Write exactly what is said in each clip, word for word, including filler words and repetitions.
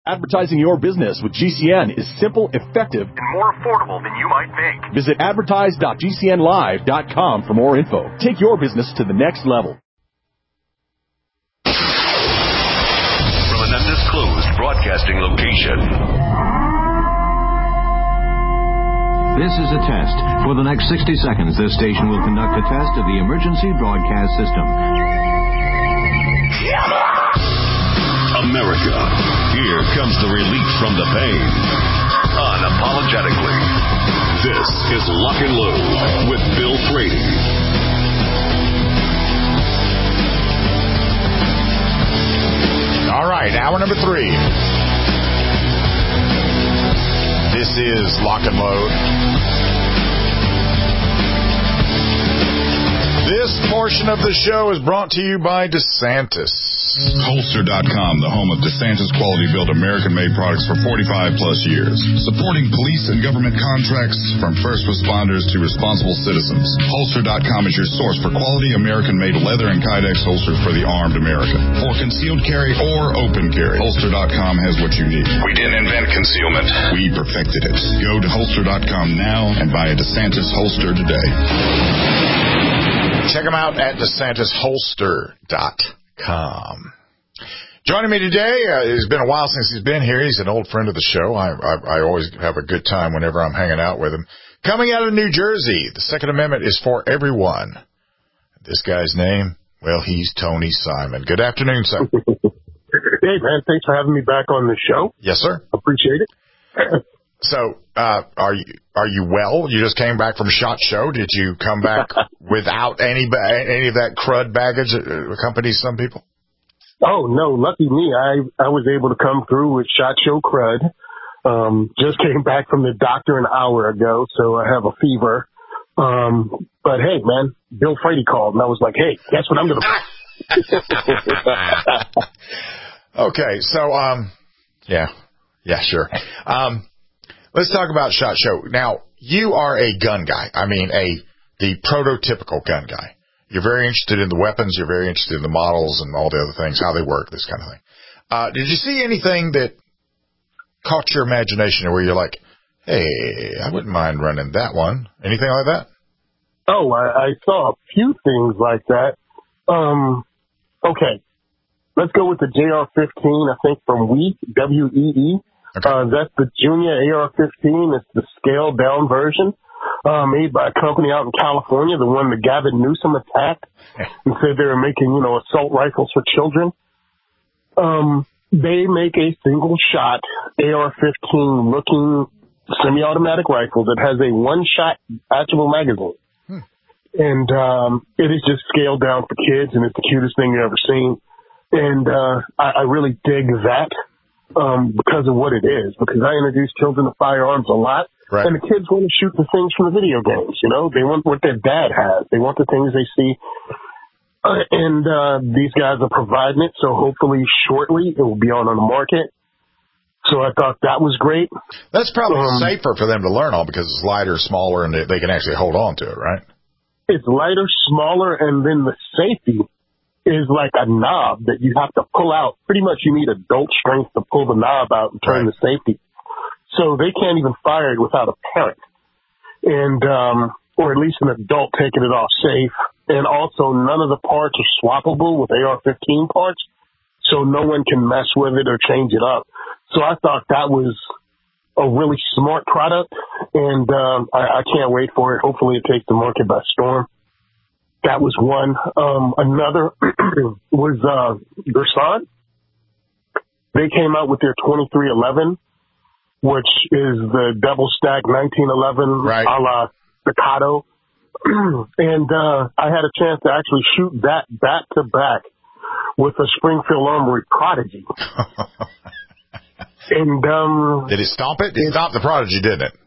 Advertising your business with G C N is simple, effective, and more affordable than you might think. Visit advertise dot g c n live dot com for more info. Take your business to the next level. From an undisclosed broadcasting location. This is a test. For the next sixty seconds, this station will conduct a test of the emergency broadcast system. America, here comes the relief from the pain. Unapologetically. This is Lock and Load with Bill Frady. All right, hour number three. This is Lock and Load. This portion of the show is brought to you by DeSantis. Holster dot com, the home of DeSantis quality-built American-made products for forty-five plus years. Supporting police and government contracts from first responders to responsible citizens. Holster dot com is your source for quality American-made leather and Kydex holsters for the armed American. For concealed carry or open carry, Holster dot com has what you need. We didn't invent concealment. We perfected it. Go to Holster dot com now and buy a DeSantis holster today. Check them out at DeSantis Holster dot com. Joining me today, uh, it's been a while since he's been here. He's an old friend of the show. I, I, I always have a good time whenever I'm hanging out with him. Coming out of New Jersey, the Second Amendment is for everyone. This guy's name, well, he's Tony Simon. Good afternoon, sir. Hey, man, thanks for having me back on the show. Yes, sir. Appreciate it. So, uh, are you are you well? You just came back from SHOT Show. Did you come back without any any of that crud baggage that accompanies some people? Oh, no, lucky me. I, I was able to come through with SHOT Show crud. Um, just came back from the doctor an hour ago, so I have a fever. Um, but hey, man, Bill Frady called, and I was like, hey, guess what I'm going to Okay, so, um, yeah, yeah, sure. Um, let's talk about SHOT Show. Now, you are a gun guy. I mean, a the prototypical gun guy. You're very interested in the weapons. You're very interested in the models and all the other things, how they work, this kind of thing. Uh, did you see anything that caught your imagination where you're like, hey, I wouldn't mind running that one? Anything like that? Oh, I, I saw a few things like that. Um, okay. Let's go with the J R fifteen, I think, from Week, W E E. Okay. Uh, that's the Junior A R fifteen. It's the scaled-down version, uh, made by a company out in California, the one that Gavin Newsom attacked and said they were making, you know, assault rifles for children. Um, they make a single-shot A R fifteen-looking semi-automatic rifle that has a one-shot attachable magazine. Hmm. And um, it is just scaled down for kids, and it's the cutest thing you've ever seen. And uh, I, I really dig that um, because of what it is, because I introduce children to firearms a lot. Right. And the kids want to shoot the things from the video games, you know? They want what their dad has. They want the things they see. Uh, and uh, these guys are providing it, so hopefully shortly it will be on on the market. So I thought that was great. That's probably um, safer for them to learn on because it's lighter, smaller, and they, they can actually hold on to it, right? It's lighter, smaller, and then the safety is like a knob that you have to pull out. Pretty much you need adult strength to pull the knob out and turn right. the safety. So they can't even fire it without a parent. And, um, or at least an adult taking it off safe. And also none of the parts are swappable with A R fifteen parts. So no one can mess with it or change it up. So I thought that was a really smart product. And, um, I, I can't wait for it. Hopefully it takes the market by storm. That was one. Um, another was uh, Gersan. They came out with their twenty-three eleven, which is the double stack nineteen eleven right. a la Staccato. And uh, I had a chance to actually shoot that back to back with a Springfield Armory Prodigy. And um, did it stomp it? It stomped the Prodigy, didn't it?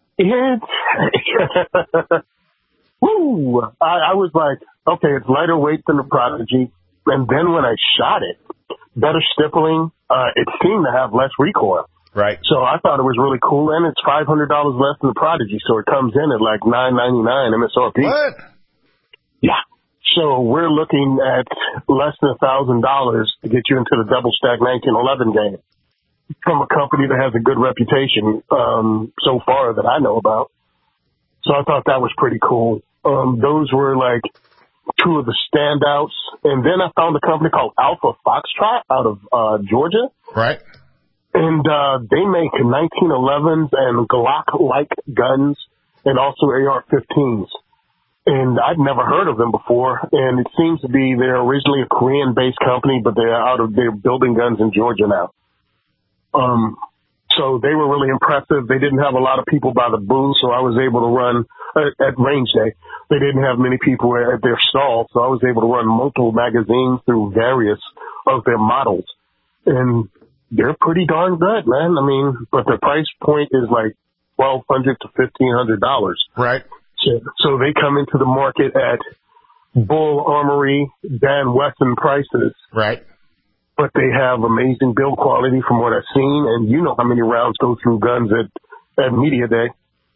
It. Woo! I, I was like, okay, it's lighter weight than the Prodigy. And then when I shot it, better stippling, uh, it seemed to have less recoil. Right. So I thought it was really cool. And it's five hundred dollars less than the Prodigy. So it comes in at like nine ninety-nine M S R P. What? Yeah. So we're looking at less than one thousand dollars to get you into the double stack nineteen eleven game. from a company that has a good reputation um, so far that I know about. So I thought that was pretty cool. Um, those were like two of the standouts. And then I found a company called Alpha Foxtrot out of uh, Georgia. Right. And uh, they make nineteen elevens and Glock-like guns and also A R fifteens. And I'd never heard of them before. And it seems to be they're originally a Korean-based company, but they're out of they're building guns in Georgia now. Um, so they were really impressive. They didn't have a lot of people by the booth, so I was able to run uh, at range day. They didn't have many people at their stall, so I was able to run multiple magazines through various of their models. And they're pretty darn good, man. I mean, but the price point is like twelve hundred to fifteen hundred dollars. Right. So, so they come into the market at Bull Armory, Dan Wesson prices. Right. But they have amazing build quality from what I've seen, and you know how many rounds go through guns at, at Media Day.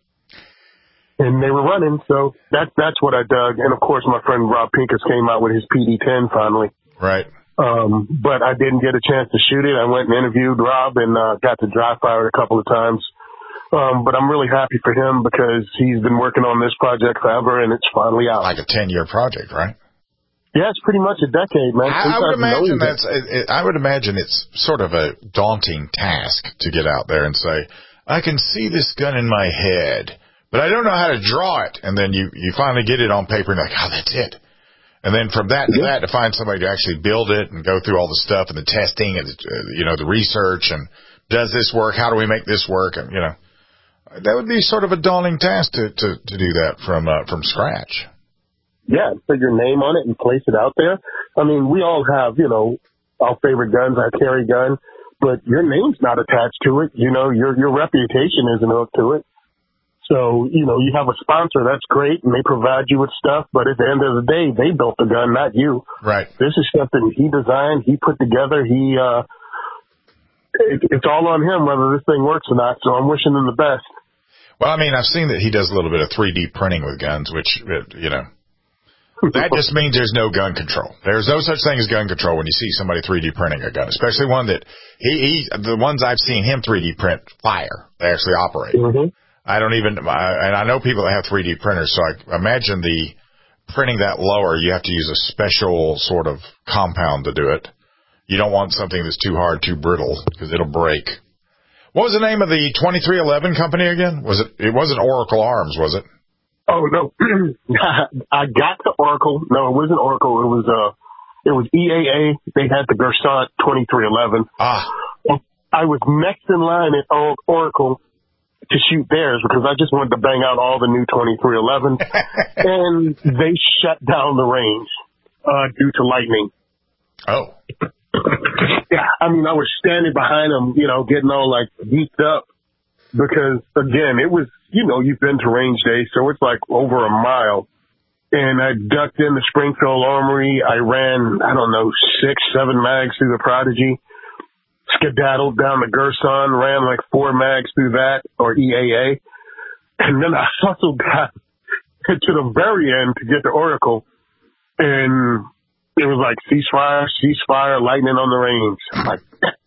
And they were running, so that, that's what I dug. And, of course, my friend Rob Pincus came out with his P D ten finally. Right. Um, but I didn't get a chance to shoot it. I went and interviewed Rob and uh, got to dry fire it a couple of times. Um, but I'm really happy for him because he's been working on this project forever, and it's finally out. Like a ten-year project, right? Yeah, it's pretty much a decade, man. I, I would imagine that's. It, it, I would imagine it's sort of a daunting task to get out there and say, "I can see this gun in my head, but I don't know how to draw it." And then you you finally get it on paper, and you're like, "Oh, that's it." And then from that to that, to find somebody to actually build it and go through all the stuff and the testing and the, you know the research and does this work? How do we make this work? And you know, that would be sort of a daunting task to to, to do that from uh, from scratch. Yeah, put your name on it and place it out there. I mean, we all have, you know, our favorite guns, our carry gun, but your name's not attached to it. You know, your your reputation isn't hooked to it. So, you know, you have a sponsor, that's great, and they provide you with stuff, but at the end of the day, they built the gun, not you. Right. This is something he designed, he put together, he, uh, it, it's all on him whether this thing works or not, so I'm wishing him the best. Well, I mean, I've seen that he does a little bit of three D printing with guns, which, you know, that just means there's no gun control. There's no such thing as gun control when you see somebody three D printing a gun, especially one that he, he the ones I've seen him three D print fire. They actually operate. Mm-hmm. I don't even, I, and I know people that have three D printers, so I imagine the printing that lower, you have to use a special sort of compound to do it. You don't want something that's too hard, too brittle, because it'll break. What was the name of the twenty-three eleven company again? Was it, it wasn't Oracle Arms, was it? Oh, no. I got to Oracle. No, it wasn't Oracle. It was, uh, it was E A A. They had the Gersant twenty-three eleven. Ah. I was next in line at Oracle to shoot theirs because I just wanted to bang out all the new twenty-three eleven. And they shut down the range, uh, due to lightning. Oh. Yeah. I mean, I was standing behind them, you know, getting all like geeked up because again, it was, you know, you've been to range day, so it's like over a mile. And I ducked into Springfield Armory. I ran, I don't know, six, seven mags through the Prodigy. Skedaddled down the Gerson, ran like four mags through that, or E A A. And then I hustled back to the very end to get to Oracle. And it was like ceasefire, ceasefire, lightning on the range. I'm like,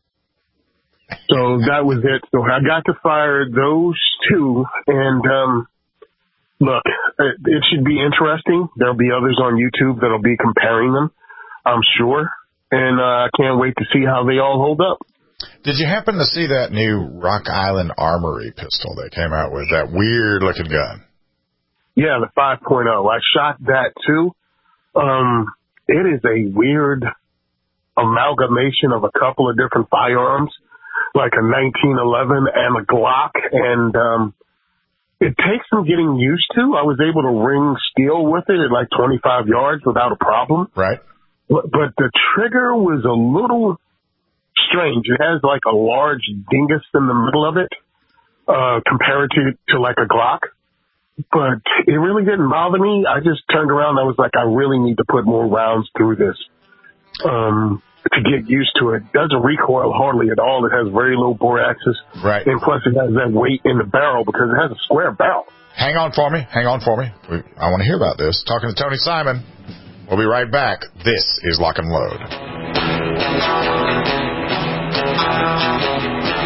so that was it. So I got to fire those two, and um, look, it, it should be interesting. There'll be others on YouTube that'll be comparing them, I'm sure, and I uh, can't wait to see how they all hold up. Did you happen to see that new Rock Island Armory pistol they came out with, that weird-looking gun? Yeah, the five point oh. I shot that, too. Um, it is a weird amalgamation of a couple of different firearms, like a nineteen eleven and a Glock, and um, it takes some getting used to. I was able to ring steel with it at like twenty-five yards without a problem. Right. But, but the trigger was a little strange. It has like a large dingus in the middle of it, uh, compared to, to like a Glock. But it really didn't bother me. I just turned around and I was like, I really need to put more rounds through this. Um, to get used to it. Doesn't recoil hardly at all. It has very low bore axis. Right. And plus it has that weight in the barrel because it has a square barrel. Hang on for me. Hang on for me. I want to hear about this. Talking to Tony Simon. We'll be right back. This is Lock and Load.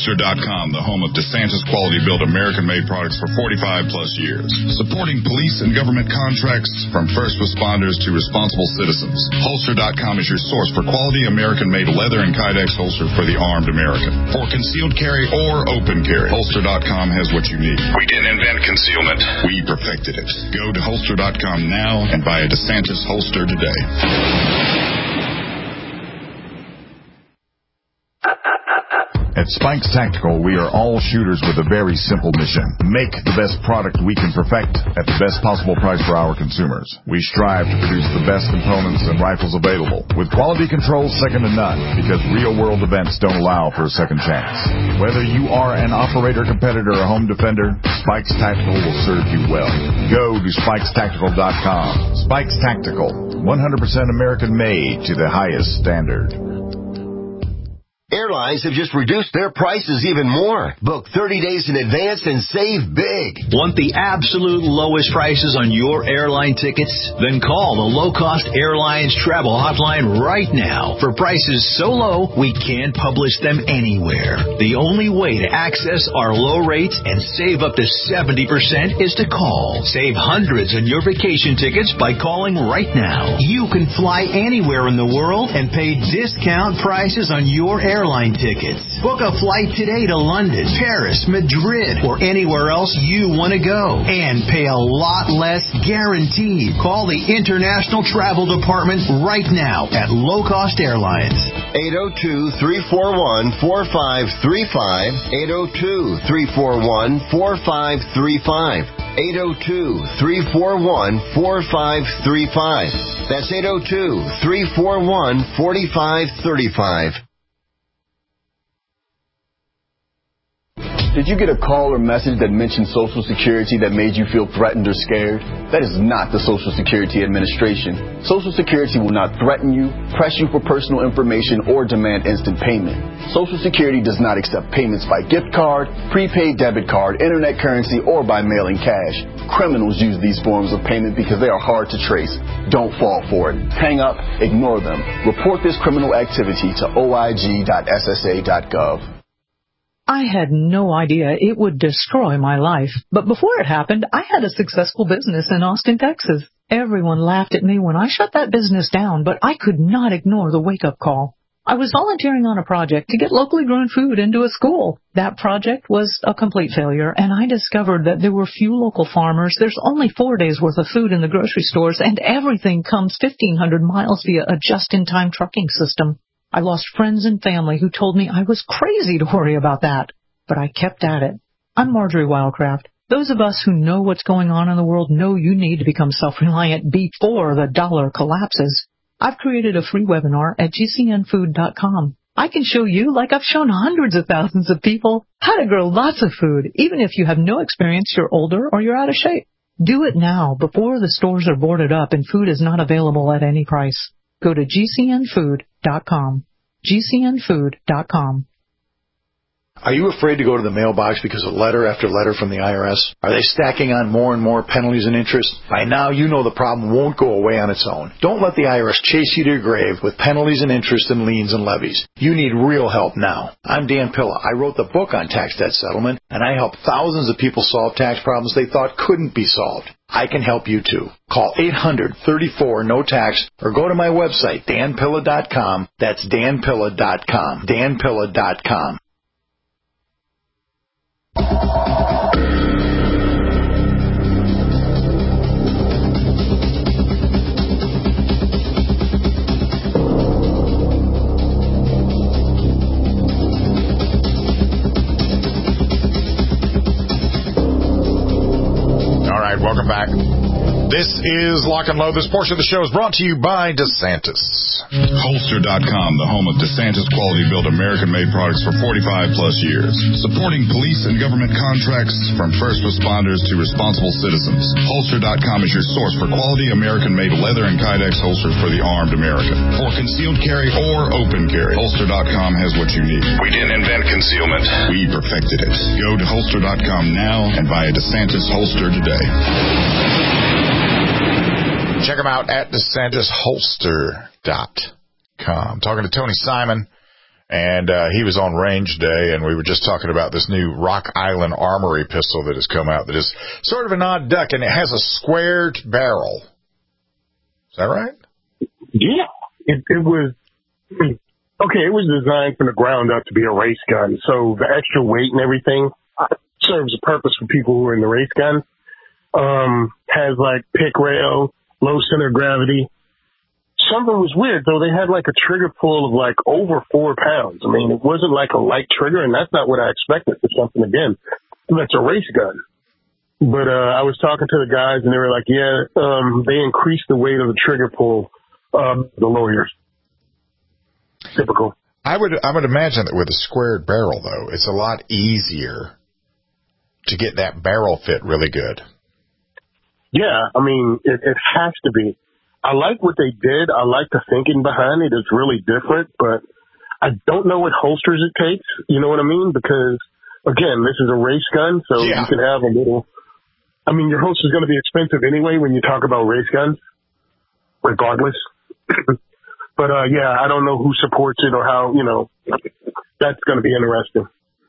Holster dot com, the home of DeSantis quality-built American-made products for forty-five plus years. Supporting police and government contracts from first responders to responsible citizens. Holster dot com is your source for quality American-made leather and Kydex holster for the armed American. For concealed carry or open carry, Holster dot com has what you need. We didn't invent concealment. We perfected it. Go to Holster dot com now and buy a DeSantis holster today. At Spikes Tactical, we are all shooters with a very simple mission. Make the best product we can perfect at the best possible price for our consumers. We strive to produce the best components and rifles available, with quality control second to none, because real-world events don't allow for a second chance. Whether you are an operator, competitor, or home defender, Spikes Tactical will serve you well. Go to Spikes Tactical dot com. Spikes Tactical, one hundred percent American-made to the highest standard. Airlines have just reduced their prices even more. Book thirty days in advance and save big. Want the absolute lowest prices on your airline tickets? Then call the Low Cost Airlines Travel Hotline right now for prices so low we can't publish them anywhere. The only way to access our low rates and save up to seventy percent is to call. Save hundreds on your vacation tickets by calling right now. You can fly anywhere in the world and pay discount prices on your airline Airline tickets. Book a flight today to London, Paris, Madrid, or anywhere else you want to go and pay a lot less guaranteed. Call the International Travel Department right now at Low Cost Airlines. eight oh two, three four one, four five three five. eight oh two, three four one, four five three five. eight oh two, three four one, four five three five. That's eight oh two, three four one, four five three five. Did you get a call or message that mentioned Social Security that made you feel threatened or scared? That is not the Social Security Administration. Social Security will not threaten you, press you for personal information, or demand instant payment. Social Security does not accept payments by gift card, prepaid debit card, internet currency, or by mailing cash. Criminals use these forms of payment because they are hard to trace. Don't fall for it. Hang up, ignore them. Report this criminal activity to O I G dot S S A dot gov. I had no idea it would destroy my life. But before it happened, I had a successful business in Austin, Texas. Everyone laughed at me when I shut that business down, but I could not ignore the wake-up call. I was volunteering on a project to get locally grown food into a school. That project was a complete failure, and I discovered that there were few local farmers. There's only four days' worth of food in the grocery stores, and everything comes fifteen hundred miles via a just-in-time trucking system. I lost friends and family who told me I was crazy to worry about that, but I kept at it. I'm Marjorie Wildcraft. Those of us who know what's going on in the world know you need to become self-reliant before the dollar collapses. I've created a free webinar at G C N food dot com. I can show you, like I've shown hundreds of thousands of people, how to grow lots of food, even if you have no experience, you're older, or you're out of shape. Do it now, before the stores are boarded up and food is not available at any price. Go to G C N food dot com. G C N food dot com. Are you afraid to go to the mailbox because of letter after letter from the I R S? Are they stacking on more and more penalties and interest? By now, you know the problem won't go away on its own. Don't let the I R S chase you to your grave with penalties and interest and liens and levies. You need real help now. I'm Dan Pilla. I wrote the book on tax debt settlement, and I help thousands of people solve tax problems they thought couldn't be solved. I can help you too. Call eight hundred, thirty-four, no tax or go to my website, Dan Pilla dot com. That's Dan Pilla dot com. Dan Pilla dot com. All right, welcome back. This is Lock and Load. This portion of the show is brought to you by DeSantis. Holster dot com, the home of DeSantis quality-built American-made products for forty-five plus years. Supporting police and government contracts from first responders to responsible citizens. Holster dot com is your source for quality American-made leather and Kydex holsters for the armed American. For concealed carry or open carry, Holster dot com has what you need. We didn't invent concealment. We perfected it. Go to Holster dot com now and buy a DeSantis holster today. Check them out at DeSantis Holster dot com. Talking to Tony Simon And uh, he was on range day, and we were just talking about this new Rock Island Armory pistol that has come out that is sort of an odd duck, and it has a squared barrel. Is that right? Yeah. It, it was, okay, it was designed from the ground up to be a race gun. So the extra weight and everything serves a purpose for people who are in the race gun. Um, has like pick rail, low center of gravity. Something was weird, though. They had like a trigger pull of like over four pounds. I mean, it wasn't like a light trigger, and that's not what I expected for something, again, that's a race gun. But uh, I was talking to the guys, and they were like, yeah, um, they increased the weight of the trigger pull, um, the lawyers. Typical. I would, I would imagine that with a squared barrel, though, it's a lot easier to get that barrel fit really good. Yeah, I mean, it, it has to be. I like what they did. I like the thinking behind it. It's really different, but I don't know what holsters it takes. You know what I mean? Because, again, this is a race gun, so yeah. You can have a little... I mean, your holster is going to be expensive anyway when you talk about race guns, regardless. But, uh, yeah, I don't know who supports it or how, you know, that's going to be interesting.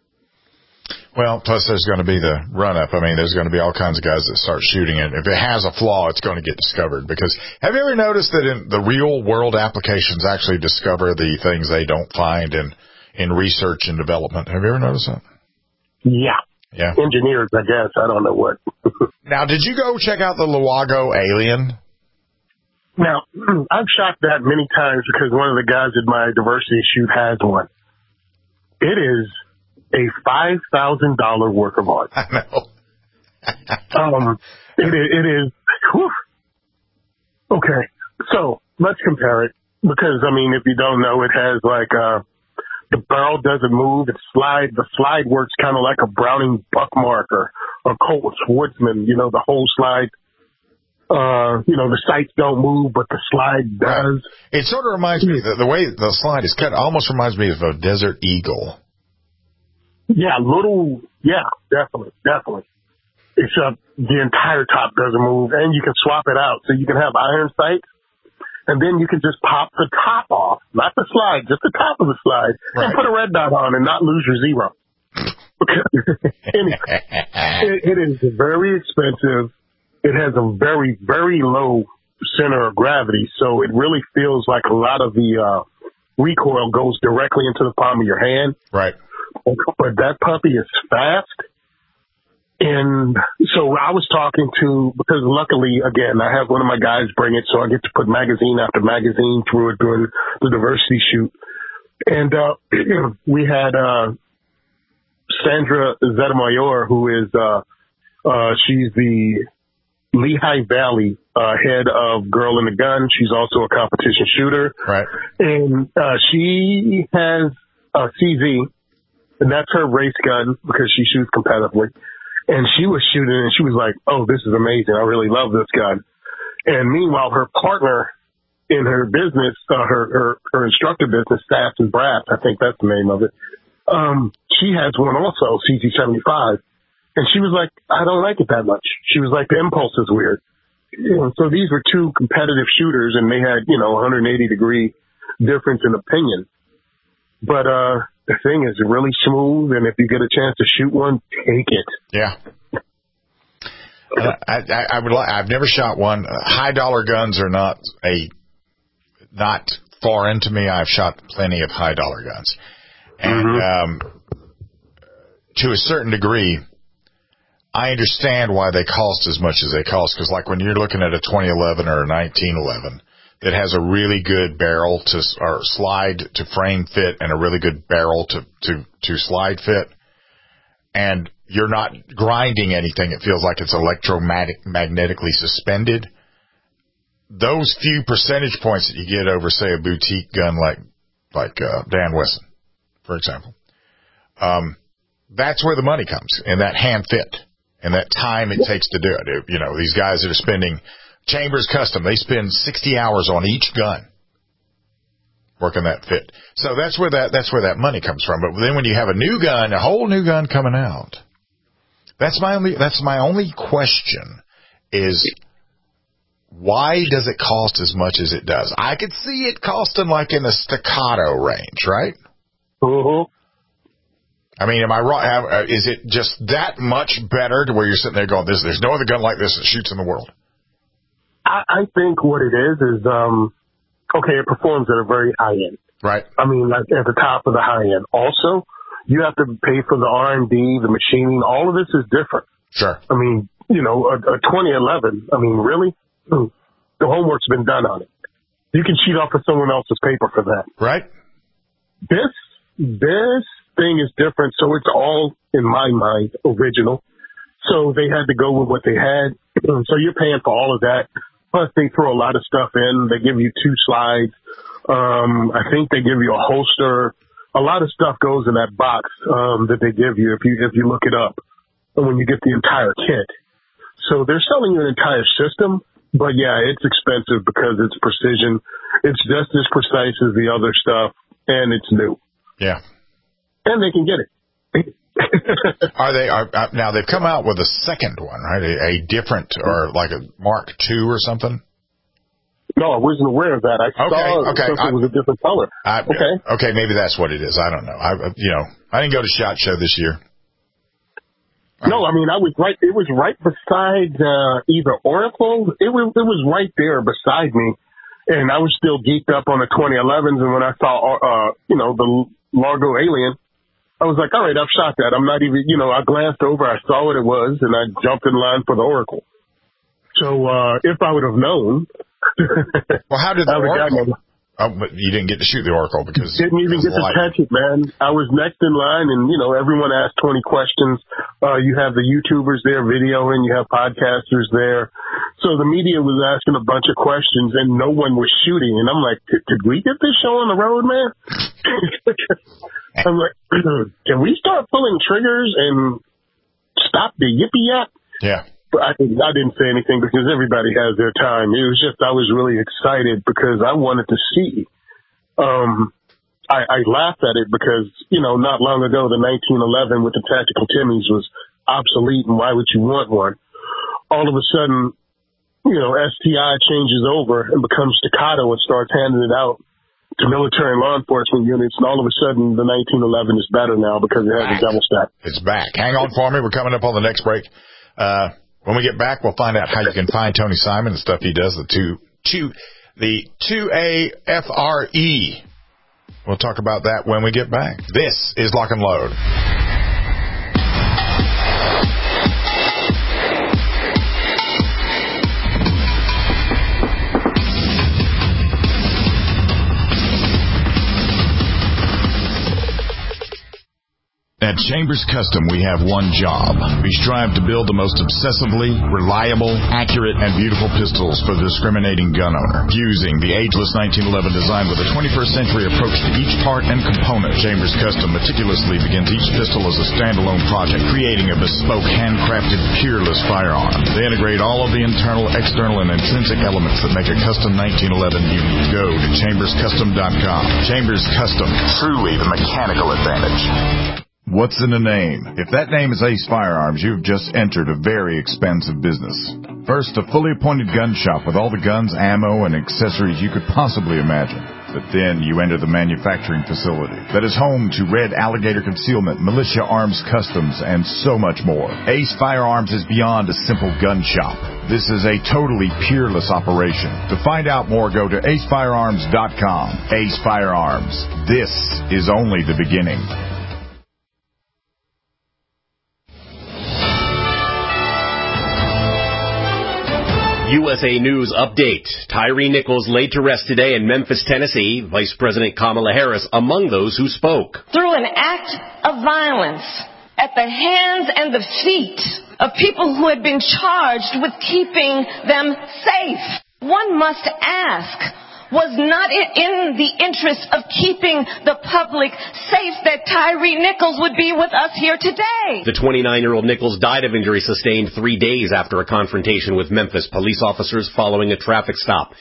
Well, plus there's going to be the run-up. I mean, there's going to be all kinds of guys that start shooting it. If it has a flaw, it's going to get discovered. Because have you ever noticed that in the real-world applications actually discover the things they don't find in, in research and development? Have you ever noticed that? Yeah. Yeah. Engineers, I guess. I don't know what. Now, did you go check out the Luago Alien? Now, I've shot that many times because one of the guys at my diversity shoot has one. It is a five thousand dollars work of art. I know. um, it, it is. Whew. Okay, so let's compare it because, I mean, if you don't know, it has like uh, the barrel doesn't move. It slide. The slide works kind of like a Browning Buckmark or a Colt Schwartzman. You know, the whole slide. Uh, you know, the sights don't move, but the slide does. Right. It sort of reminds me, the, the way the slide is cut almost reminds me of a Desert Eagle. Yeah, little, yeah, definitely, definitely. Except the entire top doesn't move, and you can swap it out. So you can have iron sights, and then you can just pop the top off, not the slide, just the top of the slide, right, and put a red dot on and not lose your zero. Anyway, it, it is very expensive. It has a very, very low center of gravity, so it really feels like a lot of the uh, recoil goes directly into the palm of your hand. Right. But that puppy is fast. And so I was talking to, because luckily, again, I have one of my guys bring it, so I get to put magazine after magazine through it during the diversity shoot. And uh, we had uh, Sandra Zetamayor, who is, uh, uh, she's the Lehigh Valley uh, head of Girl in the Gun. She's also a competition shooter. Right. And uh, she has a C Z. And that's her race gun because she shoots competitively. And she was shooting and she was like, oh, this is amazing. I really love this gun. And meanwhile, her partner in her business, uh, her, her, her instructor business, Staff and Brass, I think that's the name of it. Um, she has one also, C Z seventy-five. And she was like, I don't like it that much. She was like, the impulse is weird. You know, so these were two competitive shooters and they had, you know, one hundred eighty degree difference in opinion. But, uh, the thing is really smooth, and if you get a chance to shoot one, take it. Yeah. uh, I, I, I would. Like, I've never shot one. Uh, high dollar guns are not a not foreign to me. I've shot plenty of high dollar guns, and mm-hmm. um, to a certain degree, I understand why they cost as much as they cost. Because, like when you're looking at a twenty eleven or a nineteen eleven. That has a really good barrel to or slide to frame fit and a really good barrel to, to, to slide fit. And you're not grinding anything. It feels like it's electromagnetically suspended. Those few percentage points that you get over, say, a boutique gun like, like, uh, Dan Wesson, for example. Um, that's where the money comes in that hand fit and that time it takes to do it. You know, these guys that are spending Chambers Custom, they spend sixty hours on each gun working that fit. So that's where that that's where that money comes from. But then when you have a new gun, a whole new gun coming out, that's my only that's my only question is why does it cost as much as it does? I could see it costing like in the staccato range, right? Uh-huh. I mean, am I wrong? Have, uh, is it just that much better to where you're sitting there going, "This, there's no other gun like this that shoots in the world"? I, I think what it is is, um, okay, it performs at a very high end. Right. I mean, like at the top of the high end. Also, you have to pay for the R and D, the machining. All of this is different. Sure. I mean, you know, a, a twenty eleven, I mean, really? The homework's been done on it. You can cheat off of someone else's paper for that. Right. This, this thing is different, so it's all, in my mind, original. So they had to go with what they had. So you're paying for all of that. Plus, they throw a lot of stuff in. They give you two slides. Um, I think they give you a holster. A lot of stuff goes in that box um, that they give you if you if you look it up when you get the entire kit. So they're selling you an entire system. But, yeah, it's expensive because it's precision. It's just as precise as the other stuff, and it's new. Yeah. And they can get it. Are they are uh, now? They've come out with a second one, right? A, a different, or like a Mark two or something. No, I wasn't aware of that. I okay, saw okay. something I, was a different color. I, okay, okay, maybe that's what it is. I don't know. I, you know, I didn't go to SHOT Show this year. No, I mean I was right. It was right beside uh, either Oracle. It was it was right there beside me, and I was still geeked up on the twenty elevens. And when I saw, uh, you know, the Largo Alien, I was like, all right, I've shot that. I'm not even, you know, I glanced over, I saw what it was, and I jumped in line for the Oracle. So uh, if I would have known, well, how did the Oracle? Oh, but you didn't get to shoot the Oracle because didn't even get to catch it, man. I was next in line, and you know, everyone asked twenty questions. Uh, you have the YouTubers there videoing, you have podcasters there, so the media was asking a bunch of questions, and no one was shooting. And I'm like, did we get this show on the road, man? I'm like, can we start pulling triggers and stop the yippee yap? Yeah. But I, I didn't say anything because everybody has their time. It was just I was really excited because I wanted to see. Um, I, I laughed at it because, you know, not long ago, the nineteen eleven with the tactical Timmies was obsolete, and why would you want one? All of a sudden, you know, S T I changes over and becomes staccato and starts handing it out to military and law enforcement units, and all of a sudden the nineteen eleven is better now because it has back. a double stack. It's back. Hang on for me. We're coming up on the next break. Uh, When we get back, we'll find out how you can find Tony Simon and stuff he does, the two, two, the two A F R E. We'll talk about that when we get back. This is Lock and Load. At Chambers Custom, we have one job. We strive to build the most obsessively reliable, accurate, and beautiful pistols for the discriminating gun owner. Fusing the ageless nineteen eleven design with a twenty-first century approach to each part and component, Chambers Custom meticulously begins each pistol as a standalone project, creating a bespoke, handcrafted, peerless firearm. They integrate all of the internal, external, and intrinsic elements that make a custom nineteen eleven unique. Go to chambers custom dot com. Chambers Custom, truly the mechanical advantage. What's in a name? If that name is Ace Firearms, you've just entered a very expensive business. First, a fully appointed gun shop with all the guns, ammo, and accessories you could possibly imagine. But then you enter the manufacturing facility that is home to Red Alligator Concealment, Militia Arms Customs, and so much more. Ace Firearms is beyond a simple gun shop. This is a totally peerless operation. To find out more, go to ace firearms dot com. Ace Firearms. This is only the beginning. U S A News update. Tyree Nichols laid to rest today in Memphis, Tennessee. Vice President Kamala Harris among those who spoke. Through an act of violence at the hands and the feet of people who had been charged with keeping them safe. One must ask, was not it in the interest of keeping the public safe that Tyree Nichols would be with us here today? The twenty-nine-year-old Nichols died of injuries sustained three days after a confrontation with Memphis police officers following a traffic stop.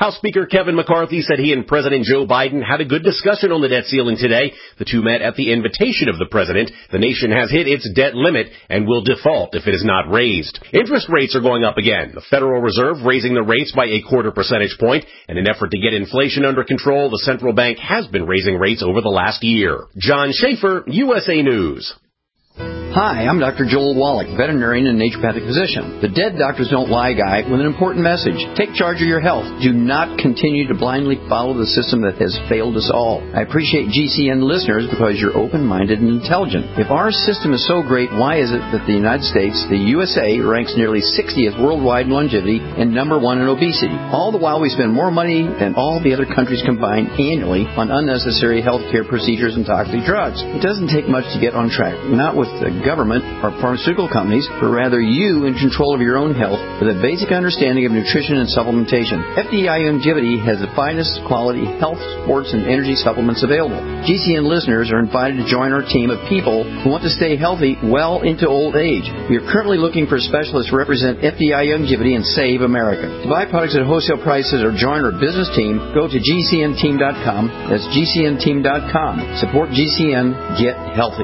House Speaker Kevin McCarthy said he and President Joe Biden had a good discussion on the debt ceiling today. The two met at the invitation of the president. The nation has hit its debt limit and will default if it is not raised. Interest rates are going up again. The Federal Reserve raising the rates by a quarter percentage point. In an effort to get inflation under control, the central bank has been raising rates over the last year. John Schaefer, U S A News. Hi, I'm Doctor Joel Wallach, veterinarian and naturopathic physician, the Dead Doctors Don't Lie guy with an important message. Take charge of your health. Do not continue to blindly follow the system that has failed us all. I appreciate G C N listeners because you're open-minded and intelligent. If our system is so great, why is it that the United States, the U S A, ranks nearly sixtieth worldwide in longevity and number one in obesity? All the while we spend more money than all the other countries combined annually on unnecessary health care procedures and toxic drugs. It doesn't take much to get on track, not with the government or pharmaceutical companies, but rather you in control of your own health with a basic understanding of nutrition and supplementation. F D I Longevity has the finest quality health, sports, and energy supplements available. G C N listeners are invited to join our team of people who want to stay healthy well into old age. We are currently looking for specialists to represent F D I Longevity and Save America. To buy products at wholesale prices or join our business team, go to G C N team dot com. That's G C N team dot com. Support G C N. Get healthy.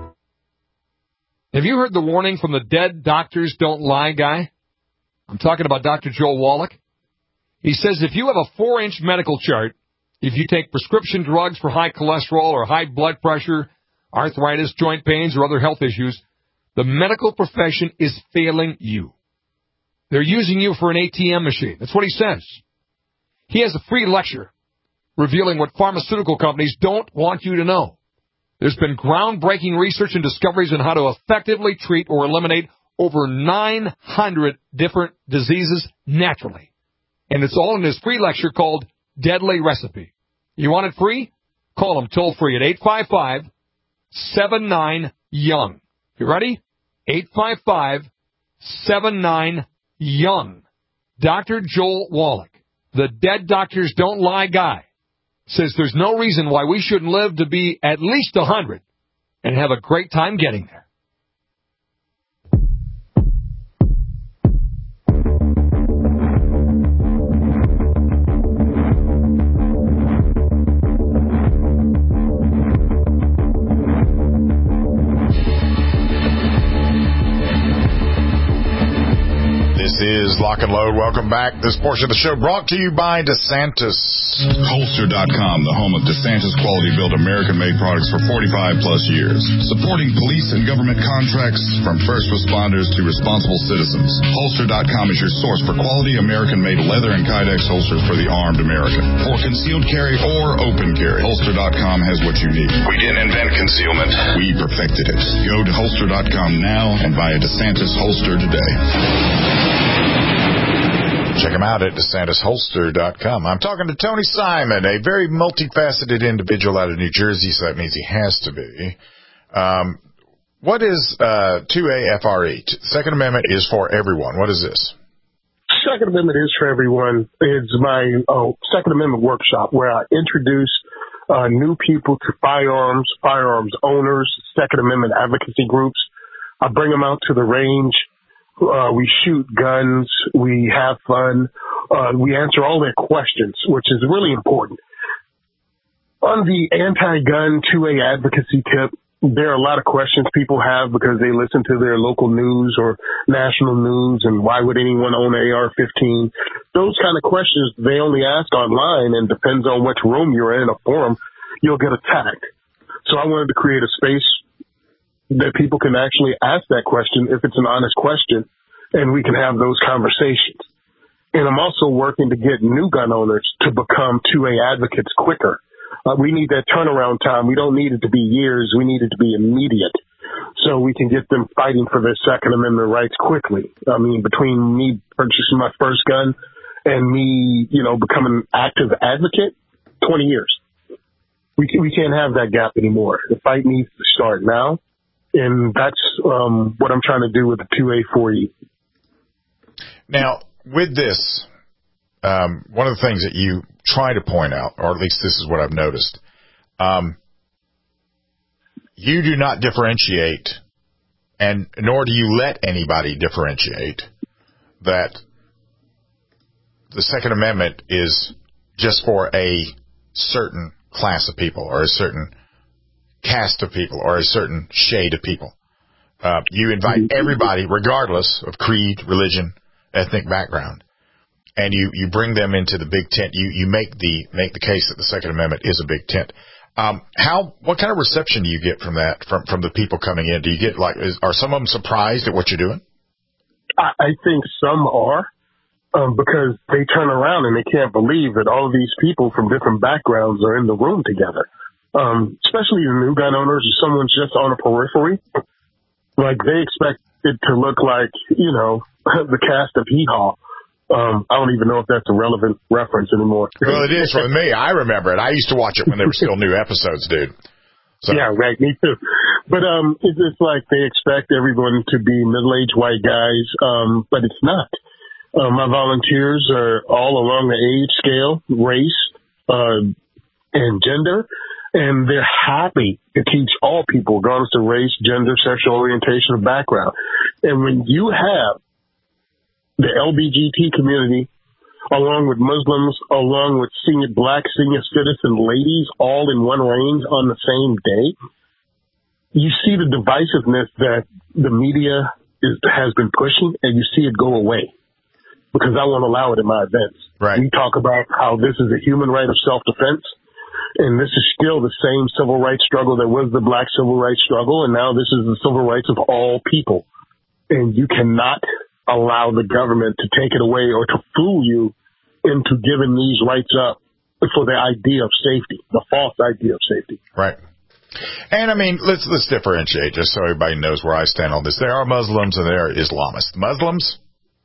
Have you heard the warning from the Dead Doctors Don't Lie guy? I'm talking about Doctor Joel Wallach. He says if you have a four-inch medical chart, if you take prescription drugs for high cholesterol or high blood pressure, arthritis, joint pains, or other health issues, the medical profession is failing you. They're using you for an A T M machine. That's what he says. He has a free lecture revealing what pharmaceutical companies don't want you to know. There's been groundbreaking research and discoveries on how to effectively treat or eliminate over nine hundred different diseases naturally. And it's all in this free lecture called Deadly Recipe. You want it free? Call him toll free at eight five five, seven nine, young. You ready? eight five five, seven nine, young. Doctor Joel Wallach, the Dead Doctors Don't Lie guy, says there's no reason why we shouldn't live to be at least one hundred and have a great time getting there. Is Lock and Load. Welcome back. This portion of the show brought to you by DeSantis. Holster dot com, the home of DeSantis quality-built American-made products for forty-five plus years. Supporting police and government contracts from first responders to responsible citizens. Holster dot com is your source for quality American-made leather and Kydex holsters for the armed American. For concealed carry or open carry, Holster dot com has what you need. We didn't invent concealment. We perfected it. Go to Holster dot com now and buy a DeSantis holster today. Check him out at DeSantis Holster dot com. I'm talking to Tony Simon, a very multifaceted individual out of New Jersey, so that means he has to be. Um, what is uh, two A F R E? Second Amendment is for everyone. What is this? Second Amendment is for everyone. It's my oh, Second Amendment workshop where I introduce uh, new people to firearms, firearms owners, Second Amendment advocacy groups. I bring them out to the range. Uh, we shoot guns. We have fun. Uh, we answer all their questions, which is really important. On the anti-gun two A advocacy tip, there are a lot of questions people have because they listen to their local news or national news, and why would anyone own an A R fifteen? Those kind of questions, they only ask online, and depends on which room you're in, a forum, you'll get attacked. So I wanted to create a space that people can actually ask that question if it's an honest question, and we can have those conversations. And I'm also working to get new gun owners to become two A advocates quicker. Uh, we need that turnaround time. We don't need it to be years. We need it to be immediate so we can get them fighting for their Second Amendment rights quickly. I mean, between me purchasing my first gun and me, you know, becoming an active advocate, twenty years. We, we can't have that gap anymore. The fight needs to start now. And that's um, what I'm trying to do with the two A four E. Now, with this, um, one of the things that you try to point out, or at least this is what I've noticed, um, you do not differentiate, and nor do you let anybody differentiate, that the Second Amendment is just for a certain class of people or a certain caste of people or a certain shade of people. Uh, you invite everybody, regardless of creed, religion, ethnic background, and you, you bring them into the big tent. You, you make the, make the case that the Second Amendment is a big tent. Um, how, what kind of reception do you get from that, from, from the people coming in? Do you get like, is, are some of them surprised at what you're doing? I, I think some are, um, because they turn around and they can't believe that all of these people from different backgrounds are in the room together. Um, especially the new gun owners or someone's just on a periphery. Like, they expect it to look like, you know, the cast of Hee Haw. Um, I don't even know if that's a relevant reference anymore. Well, it is for me. I remember it. I used to watch it when there were still new episodes, dude. So. Yeah, right. Me too. But um, it's just like they expect everyone to be middle-aged white guys, um, but it's not. Uh, my volunteers are all along the age scale, race, uh, and gender, and they're happy to teach all people, regardless of race, gender, sexual orientation, or background. And when you have the L G B T community, along with Muslims, along with senior black senior citizen ladies, all in one range on the same day, you see the divisiveness that the media is, has been pushing, and you see it go away. Because I won't allow it in my events. Right. We talk about how this is a human right of self-defense, and this is still the same civil rights struggle that was the black civil rights struggle, and now this is the civil rights of all people. And you cannot allow the government to take it away or to fool you into giving these rights up for the idea of safety, the false idea of safety. Right. And I mean, let's let's differentiate just so everybody knows where I stand on this. There are Muslims and there are Islamists. Muslims,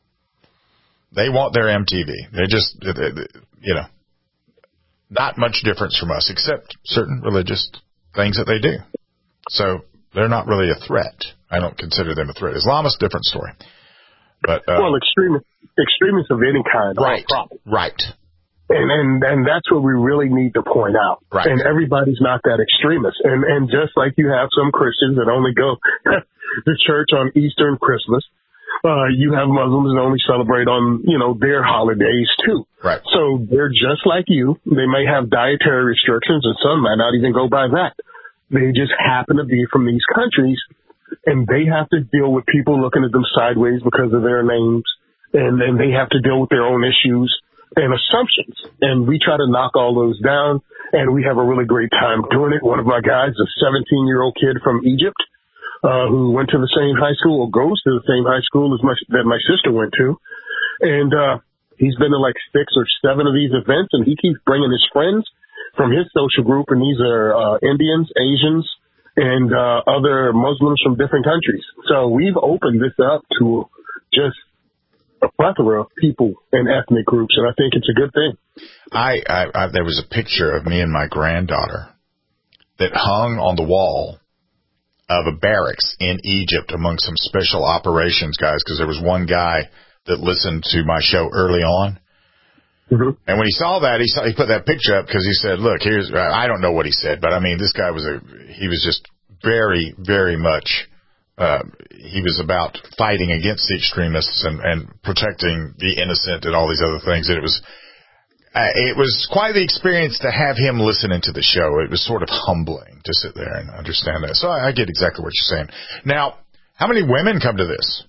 they want their M T V. They're just, you know, not much difference from us, except certain religious things that they do. So they're not really a threat. I don't consider them a threat. Islamists, different story. But uh, well, extremists, extremists of any kind, right, are a problem. Right. And, and and that's what we really need to point out. Right. And everybody's not that extremist. And and just like you have some Christians that only go to church on Easter and Christmas, uh, you have Muslims that only celebrate on, you know, their holidays too. Right. So they're just like you. They may have dietary restrictions, and some might not even go by that. They just happen to be from these countries, and they have to deal with people looking at them sideways because of their names, and then they have to deal with their own issues and assumptions. And we try to knock all those down, and we have a really great time doing it. One of my guys, a seventeen-year-old kid from Egypt, uh, who went to the same high school or goes to the same high school as my, that my sister went to. And uh, he's been to like six or seven of these events, and he keeps bringing his friends from his social group, and these are uh, Indians, Asians, and uh, other Muslims from different countries. So we've opened this up to just a plethora of people and ethnic groups, and I think it's a good thing. I, I, I there was a picture of me and my granddaughter that hung on the wall of a barracks in Egypt among some special operations guys, because there was one guy that listened to my show early on. Mm-hmm. And when he saw that, he saw, he put that picture up because he said, look, here's, I don't know what he said, but I mean, this guy was a, he was just very, very much, uh, he was about fighting against the extremists and, and protecting the innocent and all these other things. And it was, uh, it was quite the experience to have him listening to the show. It was sort of humbling to sit there and understand that. So I, I get exactly what you're saying. Now, how many women come to this?